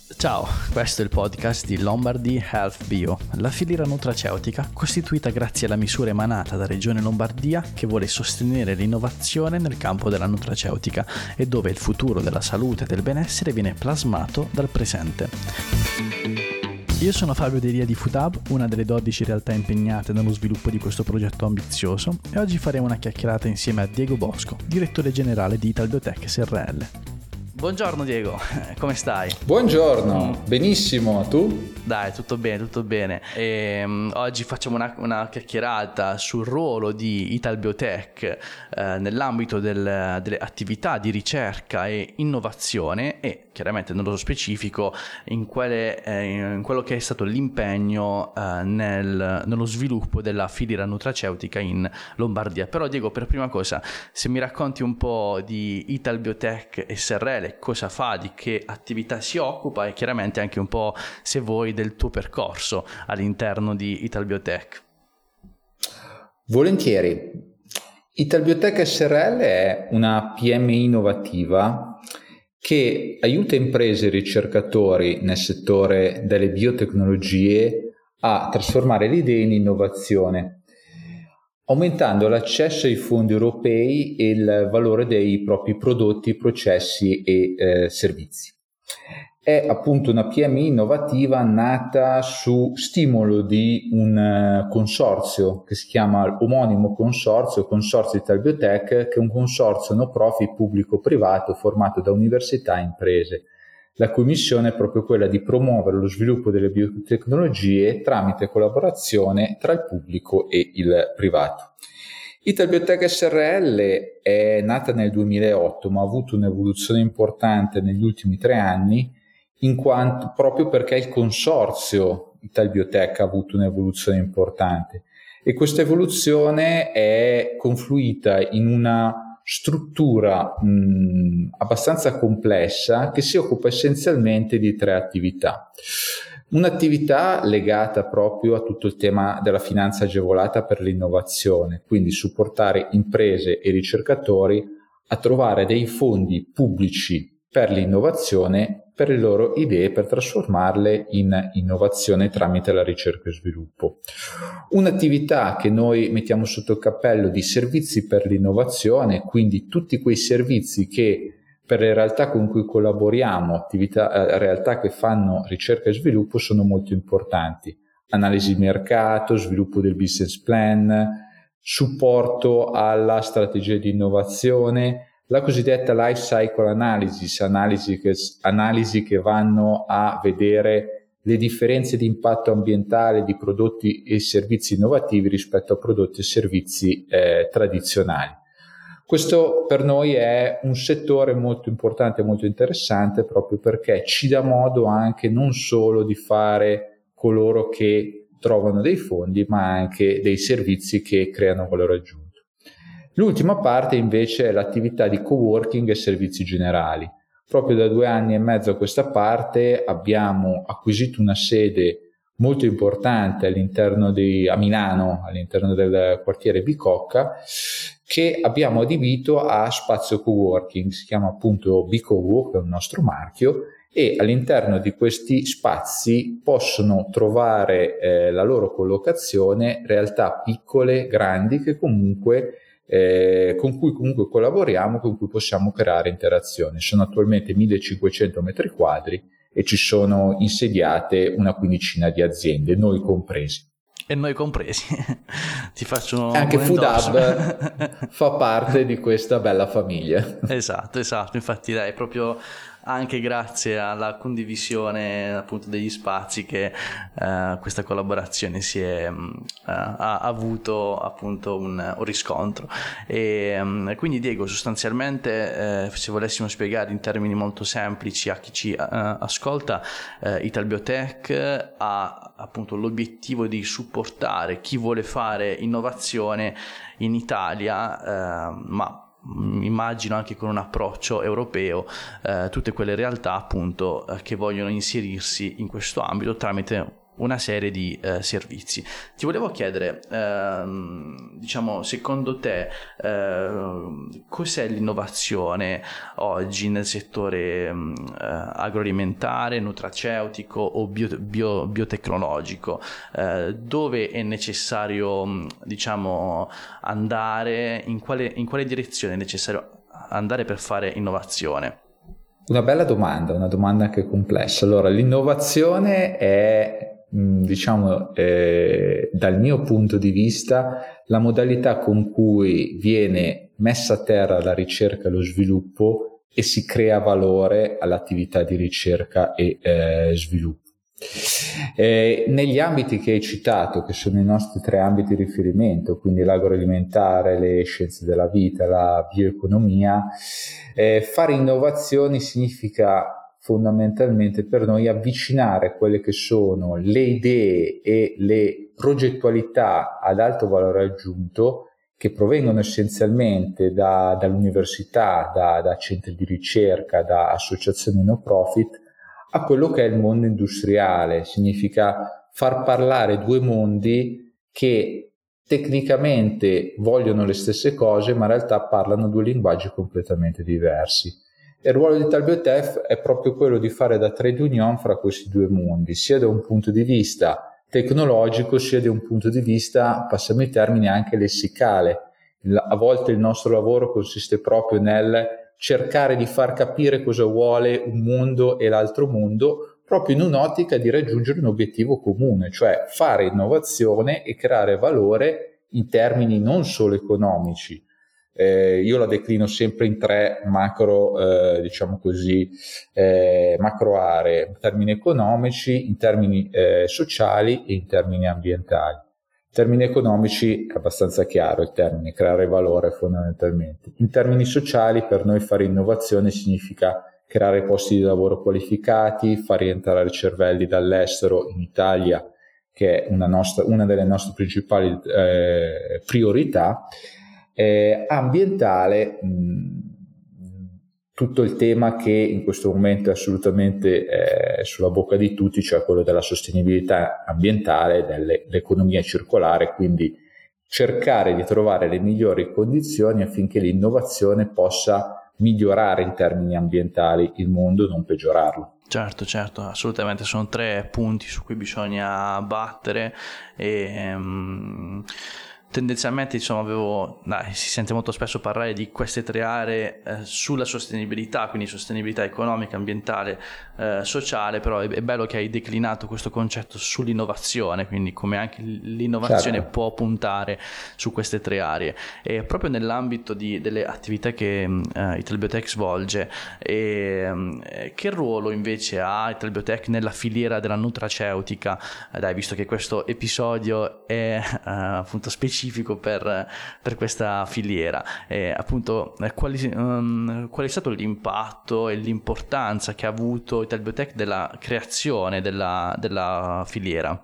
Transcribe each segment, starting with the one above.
Ciao, questo è il podcast di Lombardy Health Bio, la filiera nutraceutica costituita grazie alla misura emanata da Regione Lombardia che vuole sostenere l'innovazione nel campo della nutraceutica e dove il futuro della salute e del benessere viene plasmato dal presente. Io sono Fabio Delia di Foodhub, una delle 12 realtà impegnate nello sviluppo di questo progetto ambizioso, e oggi faremo una chiacchierata insieme a Diego Bosco, direttore generale di Italbiotech SRL. Buongiorno Diego, come stai? Buongiorno, benissimo, tu? Dai, tutto bene, tutto bene. Oggi facciamo una chiacchierata sul ruolo di Italbiotech nell'ambito delle attività di ricerca e innovazione e chiaramente nello specifico in quello che è stato l'impegno nello sviluppo della filiera nutraceutica in Lombardia. Però Diego, per prima cosa, se mi racconti un po' di Italbiotech SRL, cosa fa, di che attività si occupa e chiaramente anche un po', se vuoi, del tuo percorso all'interno di Italbiotech. Volentieri. Italbiotech SRL è una PMI innovativa che aiuta imprese e ricercatori nel settore delle biotecnologie a trasformare le idee in innovazione, aumentando l'accesso ai fondi europei e il valore dei propri prodotti, processi e servizi. È appunto una PMI innovativa nata su stimolo di un consorzio che si chiama omonimo Consorzio Italbiotech, che è un consorzio no profit pubblico-privato formato da università e imprese, la cui missione è proprio quella di promuovere lo sviluppo delle biotecnologie tramite collaborazione tra il pubblico e il privato. Italbiotech SRL è nata nel 2008, ma ha avuto un'evoluzione importante negli ultimi 3 anni, in quanto proprio perché il consorzio Italbiotech ha avuto un'evoluzione importante e questa evoluzione è confluita in una struttura abbastanza complessa che si occupa essenzialmente di 3 attività. Un'attività legata proprio a tutto il tema della finanza agevolata per l'innovazione, quindi supportare imprese e ricercatori a trovare dei fondi pubblici per l'innovazione, per le loro idee, per trasformarle in innovazione tramite la ricerca e sviluppo. Un'attività che noi mettiamo sotto il cappello di servizi per l'innovazione, quindi tutti quei servizi che per le realtà con cui collaboriamo, realtà che fanno ricerca e sviluppo, sono molto importanti. Analisi di mercato, sviluppo del business plan, supporto alla strategia di innovazione, la cosiddetta life cycle analysis, analisi che vanno a vedere le differenze di impatto ambientale di prodotti e servizi innovativi rispetto a prodotti e servizi tradizionali. Questo per noi è un settore molto importante e molto interessante proprio perché ci dà modo anche non solo di fare coloro che trovano dei fondi, ma anche dei servizi che creano valore aggiunto. L'ultima parte invece è l'attività di coworking e servizi generali. Proprio da 2 anni e mezzo a questa parte abbiamo acquisito una sede molto importante a Milano, all'interno del quartiere Bicocca, che abbiamo adibito a spazio coworking, si chiama appunto Bicowork, è un nostro marchio, e all'interno di questi spazi possono trovare la loro collocazione realtà piccole, grandi, che comunque con cui comunque collaboriamo, con cui possiamo creare interazioni. Sono attualmente 1500 metri quadri e ci sono insediate una quindicina di aziende, noi compresi. E noi compresi. Ti faccio anche un Foodhub fa parte di questa bella famiglia. Esatto, infatti dai, proprio anche grazie alla condivisione appunto degli spazi che questa collaborazione ha avuto appunto un riscontro. E quindi Diego, sostanzialmente se volessimo spiegare in termini molto semplici a chi ci ascolta, Italbiotech ha appunto l'obiettivo di supportare chi vuole fare innovazione in Italia, ma immagino anche con un approccio europeo, tutte quelle realtà appunto che vogliono inserirsi in questo ambito tramite una serie di servizi. Ti volevo chiedere, diciamo, secondo te cos'è l'innovazione oggi nel settore agroalimentare, nutraceutico o biotecnologico? Dove è necessario, diciamo, andare, in quale direzione è necessario andare per fare innovazione? Una bella domanda, una domanda anche complessa. Allora, l'innovazione è, diciamo, dal mio punto di vista, la modalità con cui viene messa a terra la ricerca e lo sviluppo e si crea valore all'attività di ricerca e sviluppo. Negli ambiti che hai citato, che sono i nostri 3 ambiti di riferimento, quindi l'agroalimentare, le scienze della vita, la bioeconomia, fare innovazioni significa fondamentalmente per noi avvicinare quelle che sono le idee e le progettualità ad alto valore aggiunto che provengono essenzialmente dall'università, da centri di ricerca, da associazioni no profit, a quello che è il mondo industriale. Significa far parlare 2 mondi che tecnicamente vogliono le stesse cose, ma in realtà parlano 2 linguaggi completamente diversi. E il ruolo di Italbiotech è proprio quello di fare da trade union fra questi 2 mondi, sia da un punto di vista tecnologico, sia da un punto di vista, passiamo i termini, anche lessicale. A volte il nostro lavoro consiste proprio nel cercare di far capire cosa vuole un mondo e l'altro mondo, proprio in un'ottica di raggiungere un obiettivo comune, cioè fare innovazione e creare valore in termini non solo economici. Io la declino sempre in 3 macro, diciamo così, macro aree, in termini economici, in termini sociali e in termini ambientali. In termini economici è abbastanza chiaro il termine, creare valore fondamentalmente. In termini sociali, per noi fare innovazione significa creare posti di lavoro qualificati, far rientrare cervelli dall'estero in Italia, che è una delle nostre principali priorità. Ambientale, tutto il tema che in questo momento è assolutamente sulla bocca di tutti, cioè quello della sostenibilità ambientale, dell'economia circolare, quindi cercare di trovare le migliori condizioni affinché l'innovazione possa migliorare in termini ambientali il mondo, non peggiorarlo. Certo, assolutamente, sono 3 punti su cui bisogna battere e tendenzialmente, insomma, si sente molto spesso parlare di queste 3 aree sulla sostenibilità, quindi sostenibilità economica, ambientale, sociale, però è bello che hai declinato questo concetto sull'innovazione, quindi come anche l'innovazione Certo. può puntare su queste 3 aree. E proprio nell'ambito delle attività che Italbiotech svolge, che ruolo invece ha Italbiotech nella filiera della nutraceutica? Dai, visto che questo episodio è appunto specifico per questa filiera, appunto qual è stato l'impatto e l'importanza che ha avuto Italbiotech della creazione della filiera?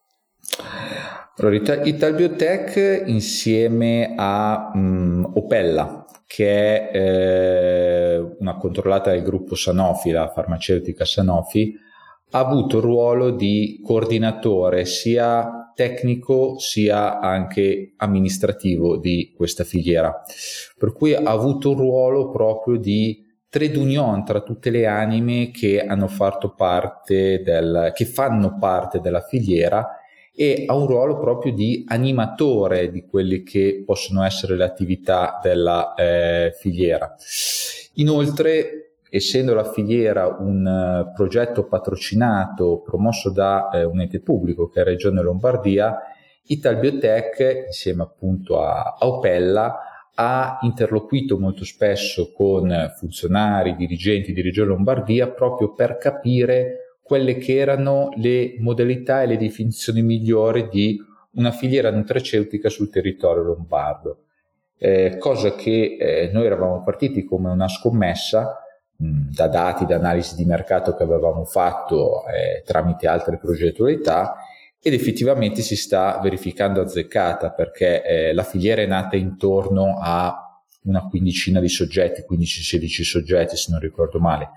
Allora, Italbiotech insieme a Opella, che è una controllata del gruppo Sanofi, la farmaceutica Sanofi, ha avuto il ruolo di coordinatore sia tecnico sia anche amministrativo di questa filiera, per cui ha avuto un ruolo proprio di trade union tra tutte le anime che hanno fatto parte che fanno parte della filiera, e ha un ruolo proprio di animatore di quelle che possono essere le attività della filiera. Inoltre, essendo la filiera un progetto patrocinato, promosso da un ente pubblico che è Regione Lombardia, Italbiotech, insieme appunto a Opella, ha interloquito molto spesso con funzionari, dirigenti di Regione Lombardia proprio per capire quelle che erano le modalità e le definizioni migliori di una filiera nutraceutica sul territorio lombardo. Cosa che noi eravamo partiti come una scommessa da dati, da analisi di mercato che avevamo fatto tramite altre progettualità, ed effettivamente si sta verificando azzeccata, perché la filiera è nata intorno a una quindicina di soggetti, 15-16 soggetti se non ricordo male,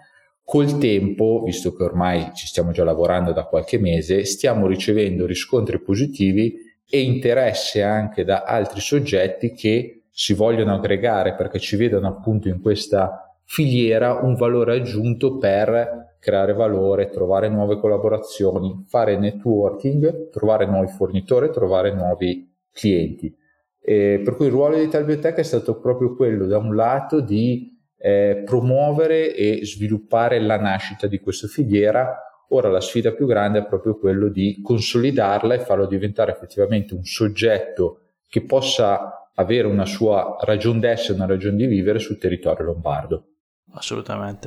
Col tempo, visto che ormai ci stiamo già lavorando da qualche mese, stiamo ricevendo riscontri positivi e interesse anche da altri soggetti che si vogliono aggregare perché ci vedono appunto in questa filiera un valore aggiunto per creare valore, trovare nuove collaborazioni, fare networking, trovare nuovi fornitori, trovare nuovi clienti. Per cui il ruolo di Italbiotech è stato proprio quello, da un lato, di promuovere e sviluppare la nascita di questa filiera. Ora la sfida più grande è proprio quello di consolidarla e farlo diventare effettivamente un soggetto che possa avere una sua ragion d'essere, una ragion di vivere sul territorio lombardo. Assolutamente.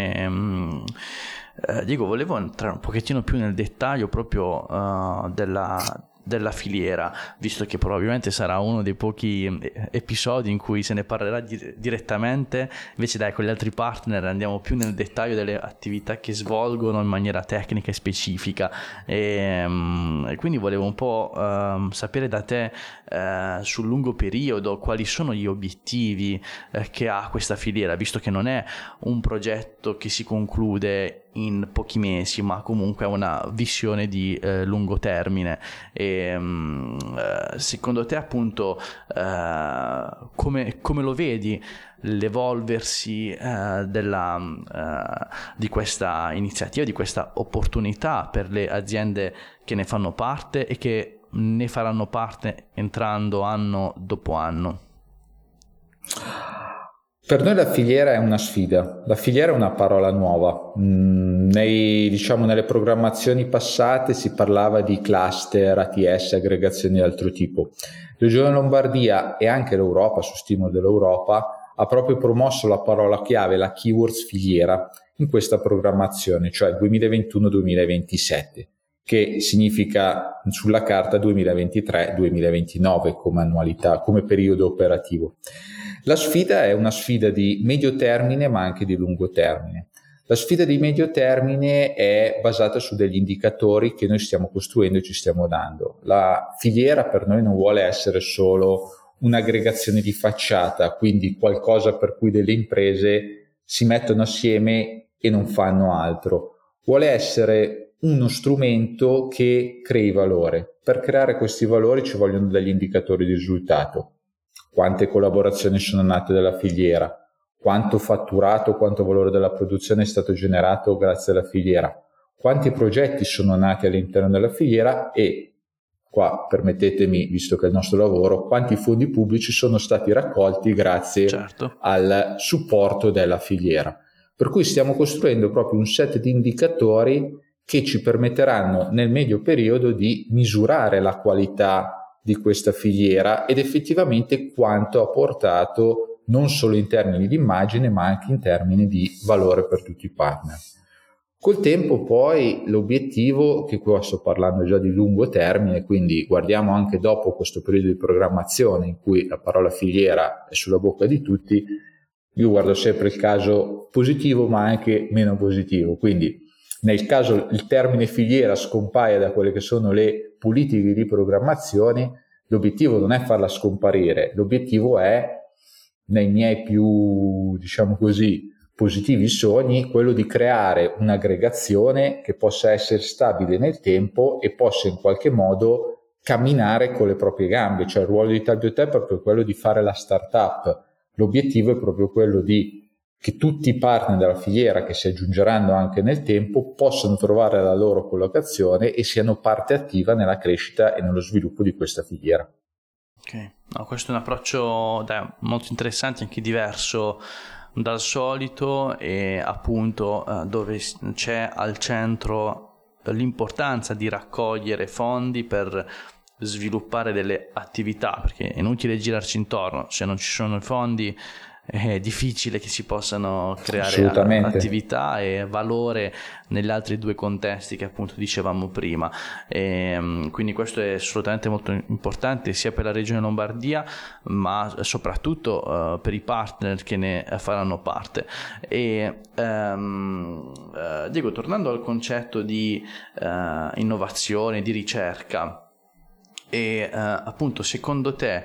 Diego, volevo entrare un pochettino più nel dettaglio proprio della filiera, visto che probabilmente sarà uno dei pochi episodi in cui se ne parlerà direttamente. Invece dai, con gli altri partner andiamo più nel dettaglio delle attività che svolgono in maniera tecnica e specifica, e quindi volevo un po' sapere da te sul lungo periodo quali sono gli obiettivi che ha questa filiera, visto che non è un progetto che si conclude in pochi mesi, ma comunque ha una visione di lungo termine. E secondo te appunto come lo vedi l'evolversi di questa iniziativa, di questa opportunità per le aziende che ne fanno parte e che ne faranno parte entrando anno dopo anno? Per noi la filiera è una sfida, la filiera è una parola nuova. Nelle programmazioni passate si parlava di cluster, ATS, aggregazioni di altro tipo. La Regione Lombardia e anche l'Europa, su stimolo dell'Europa, ha proprio promosso la parola chiave, la keywords filiera, in questa programmazione, cioè 2021-2027, che significa sulla carta 2023-2029 come annualità, come periodo operativo. La sfida è una sfida di medio termine ma anche di lungo termine. La sfida di medio termine è basata su degli indicatori che noi stiamo costruendo e ci stiamo dando. La filiera per noi non vuole essere solo un'aggregazione di facciata, quindi qualcosa per cui delle imprese si mettono assieme e non fanno altro. Vuole essere uno strumento che crei valore. Per creare questi valori ci vogliono degli indicatori di risultato. Quante collaborazioni sono nate dalla filiera, quanto fatturato, quanto valore della produzione è stato generato grazie alla filiera, quanti progetti sono nati all'interno della filiera e, qua permettetemi, visto che è il nostro lavoro, quanti fondi pubblici sono stati raccolti grazie al supporto della filiera. Per cui stiamo costruendo proprio un set di indicatori che ci permetteranno nel medio periodo di misurare la qualità di questa filiera ed effettivamente quanto ha portato non solo in termini di immagine ma anche in termini di valore per tutti i partner. Col tempo poi l'obiettivo, che qua sto parlando già di lungo termine, quindi guardiamo anche dopo questo periodo di programmazione in cui la parola filiera è sulla bocca di tutti, io guardo sempre il caso positivo ma anche meno positivo, quindi nel caso il termine filiera scompaia da quelle che sono le politiche di programmazione, l'obiettivo non è farla scomparire, l'obiettivo è, nei miei più, diciamo così, positivi sogni, quello di creare un'aggregazione che possa essere stabile nel tempo e possa in qualche modo camminare con le proprie gambe, cioè il ruolo di Italbiotech è proprio quello di fare la startup. L'obiettivo è proprio quello di che tutti i partner della filiera che si aggiungeranno anche nel tempo possano trovare la loro collocazione e siano parte attiva nella crescita e nello sviluppo di questa filiera. Ok, no, questo è un approccio molto interessante, anche diverso dal solito e appunto dove c'è al centro l'importanza di raccogliere fondi per sviluppare delle attività, perché è inutile girarci intorno, se non ci sono i fondi è difficile che si possano creare attività e valore negli altri due contesti che appunto dicevamo prima, e quindi questo è assolutamente molto importante sia per la regione Lombardia ma soprattutto per i partner che ne faranno parte. E Diego, tornando al concetto di innovazione, di ricerca, e appunto secondo te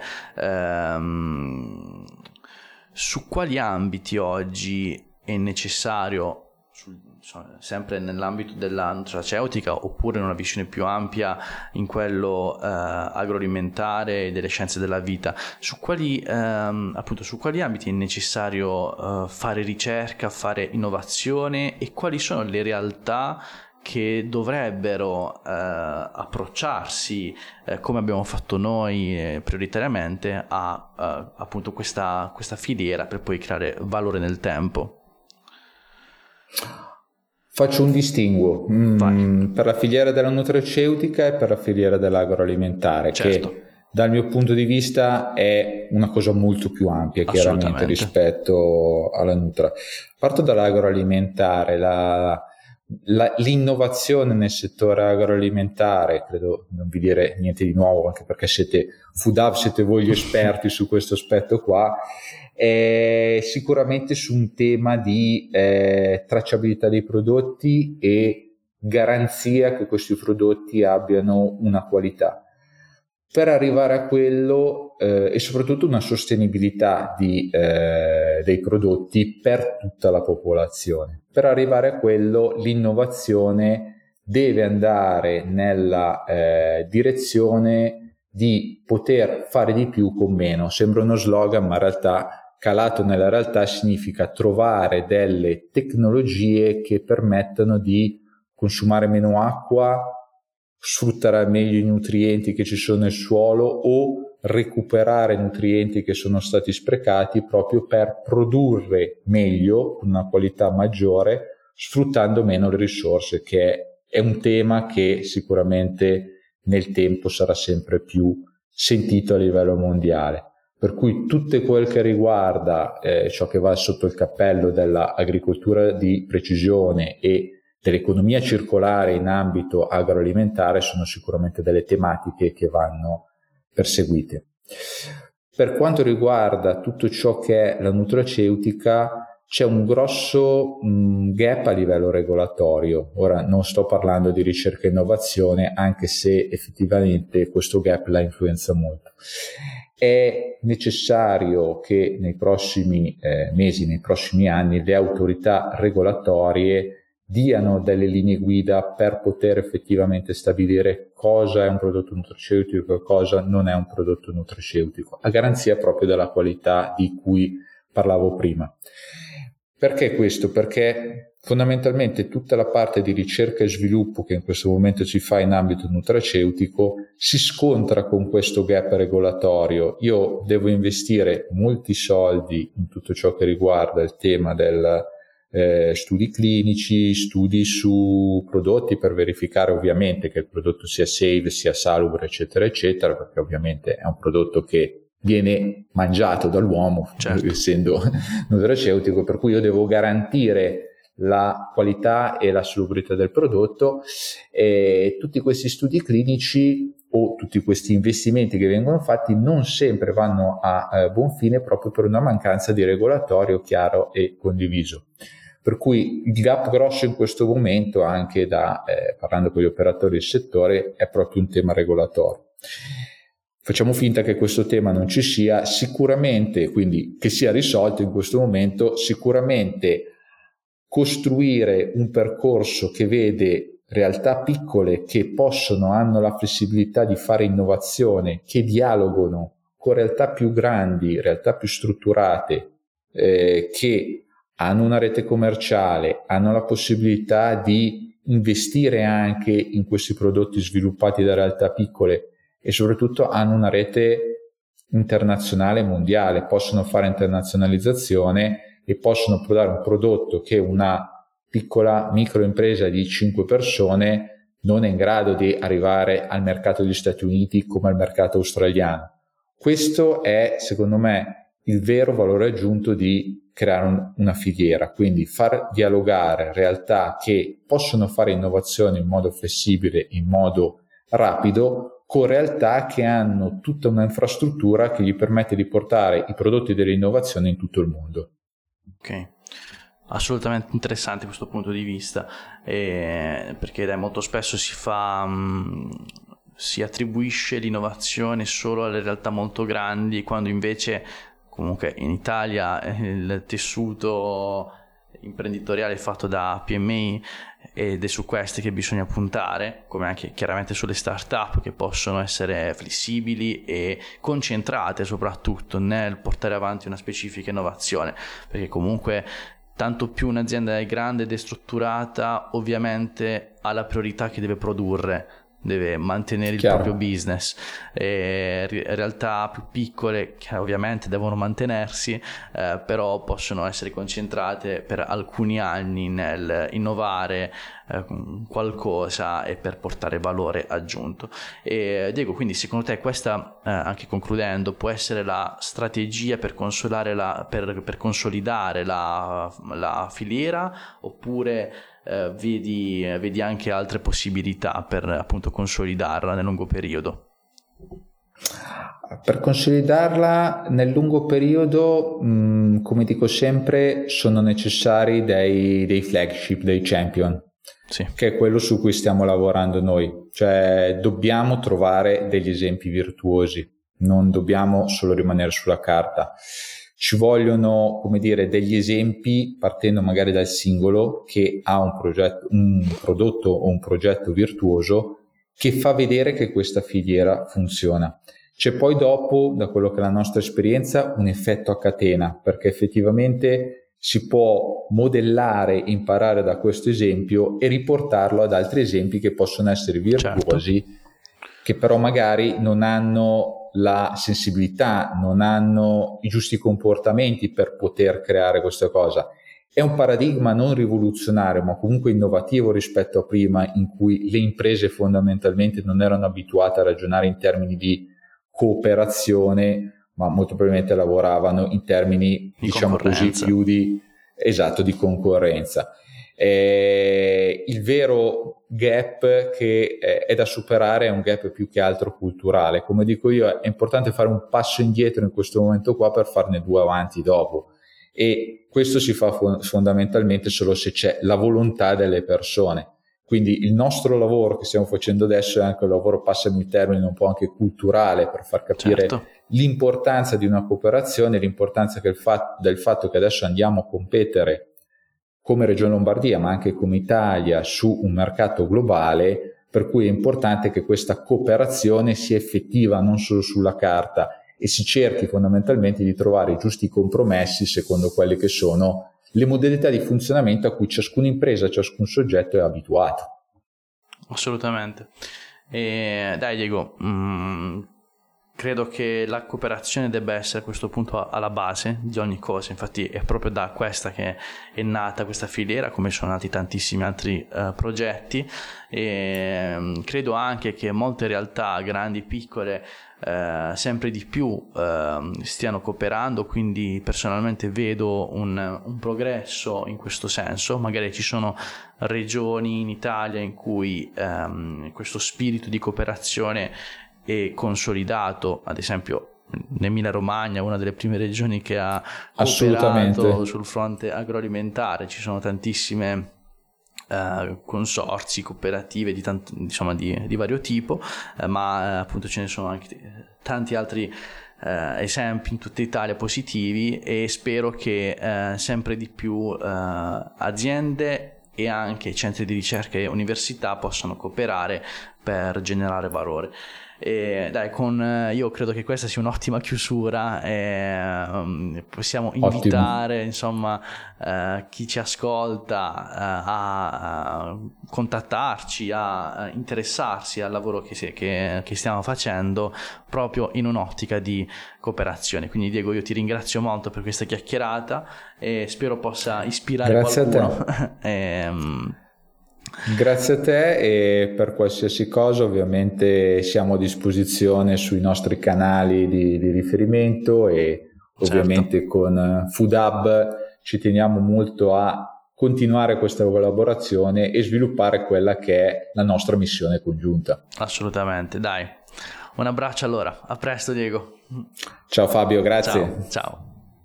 su quali ambiti oggi è necessario sempre nell'ambito della nutraceutica, oppure in una visione più ampia in quello agroalimentare e delle scienze della vita, su quali ambiti è necessario fare ricerca, fare innovazione, e quali sono le realtà che dovrebbero approcciarsi, come abbiamo fatto noi prioritariamente, a appunto questa filiera per poi creare valore nel tempo? Faccio un distinguo per la filiera della nutraceutica e per la filiera dell'agroalimentare, certo, che dal mio punto di vista è una cosa molto più ampia chiaramente rispetto alla nutra. Parto dall'agroalimentare. L'innovazione nel settore agroalimentare, credo non vi dire niente di nuovo, anche perché siete voi gli esperti su questo aspetto qua, è sicuramente su un tema di tracciabilità dei prodotti e garanzia che questi prodotti abbiano una qualità. Per arrivare a quello e soprattutto una sostenibilità dei prodotti per tutta la popolazione. Per arrivare a quello, l'innovazione deve andare nella direzione di poter fare di più con meno. Sembra uno slogan, ma in realtà, calato nella realtà, significa trovare delle tecnologie che permettano di consumare meno acqua, sfruttare meglio i nutrienti che ci sono nel suolo o recuperare nutrienti che sono stati sprecati, proprio per produrre meglio, con una qualità maggiore, sfruttando meno le risorse, che è un tema che sicuramente nel tempo sarà sempre più sentito a livello mondiale. Per cui tutto quel che riguarda ciò che va sotto il cappello dell'agricoltura di precisione e dell'economia circolare in ambito agroalimentare sono sicuramente delle tematiche che vanno perseguite. Per quanto riguarda tutto ciò che è la nutraceutica, c'è un grosso gap a livello regolatorio. Ora non sto parlando di ricerca e innovazione, anche se effettivamente questo gap la influenza molto. È necessario che nei prossimi mesi, nei prossimi anni, le autorità regolatorie diano delle linee guida per poter effettivamente stabilire cosa è un prodotto nutraceutico e cosa non è un prodotto nutraceutico, a garanzia proprio della qualità di cui parlavo prima. Perché questo? Perché fondamentalmente tutta la parte di ricerca e sviluppo che in questo momento si fa in ambito nutraceutico si scontra con questo gap regolatorio. Io devo investire molti soldi in tutto ciò che riguarda il tema del studi clinici, studi su prodotti per verificare ovviamente che il prodotto sia safe, sia salubre, eccetera, eccetera, perché ovviamente è un prodotto che viene mangiato dall'uomo, certo, essendo nutraceutico, per cui io devo garantire la qualità e la salubrità del prodotto, e tutti questi studi clinici o tutti questi investimenti che vengono fatti non sempre vanno a buon fine, proprio per una mancanza di regolatorio chiaro e condiviso. Per cui il gap grosso in questo momento, anche parlando con gli operatori del settore, è proprio un tema regolatorio. Facciamo finta che questo tema non ci sia, sicuramente, quindi che sia risolto in questo momento, sicuramente costruire un percorso che vede realtà piccole che hanno la flessibilità di fare innovazione, che dialogano con realtà più grandi, realtà più strutturate, che hanno una rete commerciale, hanno la possibilità di investire anche in questi prodotti sviluppati da realtà piccole e soprattutto hanno una rete internazionale mondiale, possono fare internazionalizzazione e possono prodare un prodotto che una piccola microimpresa di 5 persone non è in grado di arrivare al mercato degli Stati Uniti come al mercato australiano. Questo è, secondo me, il vero valore aggiunto di creare una filiera, quindi far dialogare realtà che possono fare innovazione in modo flessibile, in modo rapido, con realtà che hanno tutta una infrastruttura che gli permette di portare i prodotti dell'innovazione in tutto il mondo. Ok, assolutamente interessante questo punto di vista, perché molto spesso si attribuisce l'innovazione solo alle realtà molto grandi, quando invece comunque in Italia il tessuto imprenditoriale fatto da PMI, ed è su queste che bisogna puntare, come anche chiaramente sulle start-up, che possono essere flessibili e concentrate soprattutto nel portare avanti una specifica innovazione, perché comunque tanto più un'azienda è grande ed è strutturata, ovviamente ha la priorità che deve produrre, deve mantenere il proprio business. E realtà più piccole che ovviamente devono mantenersi, però possono essere concentrate per alcuni anni nel innovare qualcosa e per portare valore aggiunto. E Diego, quindi secondo te questa, anche concludendo, può essere la strategia per consolidare per consolidare la filiera, oppure vedi anche altre possibilità per appunto consolidarla nel lungo periodo? Per consolidarla nel lungo periodo, come dico sempre, sono necessari dei flagship, dei champion, sì, che è quello su cui stiamo lavorando noi. Cioè dobbiamo trovare degli esempi virtuosi, non dobbiamo solo rimanere sulla carta. Ci vogliono, come dire, degli esempi, partendo magari dal singolo che ha un prodotto o un progetto virtuoso che fa vedere che questa filiera funziona. C'è poi dopo, da quello che è la nostra esperienza, un effetto a catena, perché effettivamente si può modellare, imparare da questo esempio e riportarlo ad altri esempi che possono essere virtuosi, certo, che però magari non hanno la sensibilità, non hanno i giusti comportamenti per poter creare questa cosa. È un paradigma non rivoluzionario, ma comunque innovativo rispetto a prima, in cui le imprese fondamentalmente non erano abituate a ragionare in termini di cooperazione, ma molto probabilmente lavoravano in termini, diciamo così, più di concorrenza. Il vero gap che è da superare è un gap più che altro culturale. Come dico io, è importante fare un passo indietro in questo momento qua per farne due avanti dopo, e questo si fa fondamentalmente solo se c'è la volontà delle persone. Quindi il nostro lavoro che stiamo facendo adesso è anche un lavoro, passami il termine, un po' anche culturale, per far capire, certo, l'importanza di una cooperazione, l'importanza del fatto che adesso andiamo a competere come Regione Lombardia, ma anche come Italia, su un mercato globale, per cui è importante che questa cooperazione sia effettiva non solo sulla carta e si cerchi fondamentalmente di trovare i giusti compromessi secondo quelle che sono le modalità di funzionamento a cui ciascuna impresa, ciascun soggetto è abituato. Assolutamente. Dai Diego, credo che la cooperazione debba essere a questo punto alla base di ogni cosa. Infatti è proprio da questa che è nata questa filiera, come sono nati tantissimi altri progetti, e credo anche che molte realtà, grandi, piccole, sempre di più stiano cooperando, quindi personalmente vedo un progresso in questo senso. Magari ci sono regioni in Italia in cui questo spirito di cooperazione è consolidato, ad esempio l'Emilia Romagna, una delle prime regioni che ha cooperato sul fronte agroalimentare. Ci sono tantissime consorzi, cooperative di vario tipo, ma appunto ce ne sono anche tanti altri esempi in tutta Italia positivi, e spero che sempre di più aziende e anche centri di ricerca e università possano cooperare per generare valore. Dai, io credo che questa sia un'ottima chiusura, possiamo invitare insomma chi ci ascolta a contattarci, a interessarsi al lavoro che stiamo facendo proprio in un'ottica di cooperazione. Quindi Diego, io ti ringrazio molto per questa chiacchierata e spero possa ispirare qualcuno. Grazie a te, e per qualsiasi cosa ovviamente siamo a disposizione sui nostri canali di riferimento, e ovviamente certo, con Food Hub ci teniamo molto a continuare questa collaborazione e sviluppare quella che è la nostra missione congiunta. Assolutamente, dai, un abbraccio allora, a presto Diego. Ciao Fabio, grazie. Ciao.